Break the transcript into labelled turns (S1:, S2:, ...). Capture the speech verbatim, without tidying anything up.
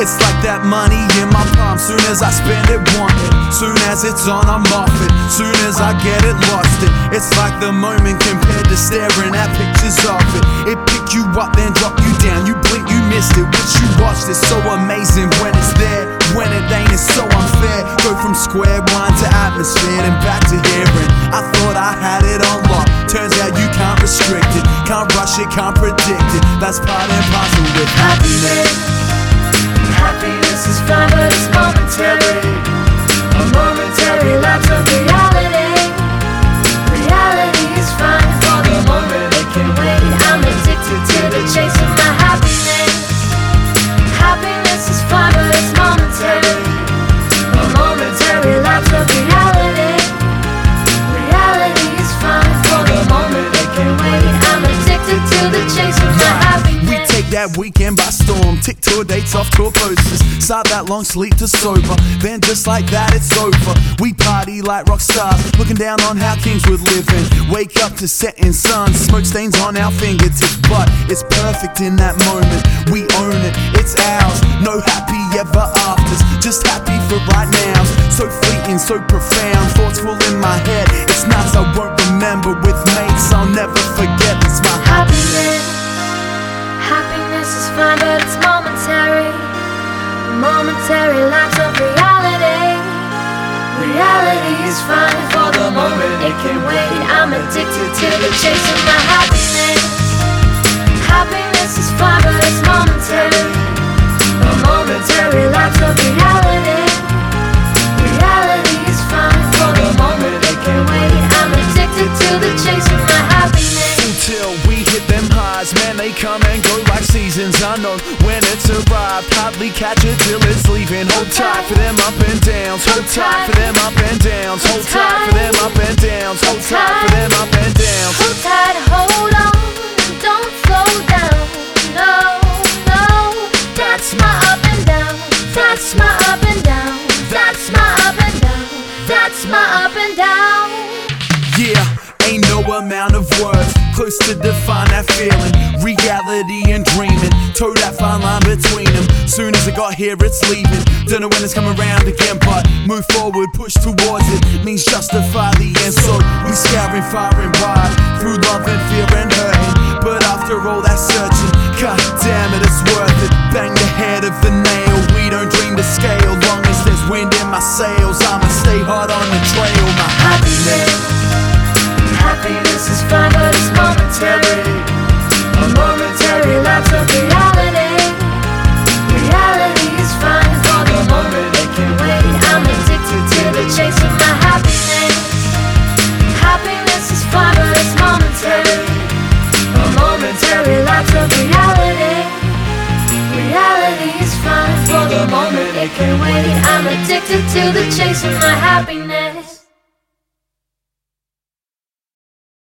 S1: It's like that money in my palm. Soon as I spend it, want it. Soon as it's on, I'm off it. Soon as I get it, lost it. It's like the moment compared to staring at pictures of it. It pick you up, then drop you down. You blink, you missed it. Once you watched it, so amazing when it's there. When it ain't, it's so unfair. Go from square one to atmosphere and back to hearing. I thought I had it on lock. Turns out you can't restrict it. Can't rush it, can't predict it. That's part and parcel with happiness.
S2: Happiness is fine, but it's momentary. A momentary lapse of reality. Reality is fine for the moment, it can wait. I'm addicted to the chase of my happiness. Happiness is fine, but it's momentary. A momentary lapse of reality. Reality is fine for the moment, it can wait. I'm addicted to the chase of my happiness.
S1: We take that weekend by storm, tick tour dates off tour posters, start that long sleep to sober, then just like that it's over. We party like rock stars, looking down on how kings would live in. Wake up to setting sun, smoke stains on our fingertips, but it's perfect in that moment. We own it, it's ours, no happy ever afters, just happy for right now. So fleeting, so profound, thoughts full in my head. It's nights I won't remember with mates I'll never forget. It's my
S2: happiness. Happiness is fine, but it's momentary. A momentary lapse of reality. Reality is fine for the moment, it can wait. I'm addicted to the chase of my happiness. Happiness is fine, but it's momentary. A momentary lapse of reality. Reality is fine for the moment, it can wait. I'm addicted to the chase of my happiness.
S1: Until we hit them highs, man, they come and go like seasons. I know when it's arrived, hardly catch it till it's leaving. Hold tight for them up and downs, hold tight for them up and downs, hold tight for them up and downs, hold tight for them up and downs.
S2: Hold tight, hold on, don't slow down. No, no, that's my up and down. That's my up and down. That's my up and down. That's my up and down.
S1: Yeah, ain't no amount of words close to define that feeling. Reality and dreaming, toe that fine line between them. Soon as it got here, it's leaving. Don't know when it's coming around again, but move forward, push towards it means justify the end. So we scouring far and wide through love and fear and hurting. But after all that searching, god damn it, it's worth it. Bang the head of the nail, we don't dream to scale. Long as there's wind in my sails, I'ma stay hard on the trail. My happiness.
S2: Happiness is fine, but it's momentary. A momentary lapse of reality. Reality is fine for the moment, it can wait. I'm addicted to the chase of my happiness. Happiness is fine, but it's momentary. A momentary lapse of reality. Reality is fine for the moment, it can wait. I'm addicted to the chase of my happiness.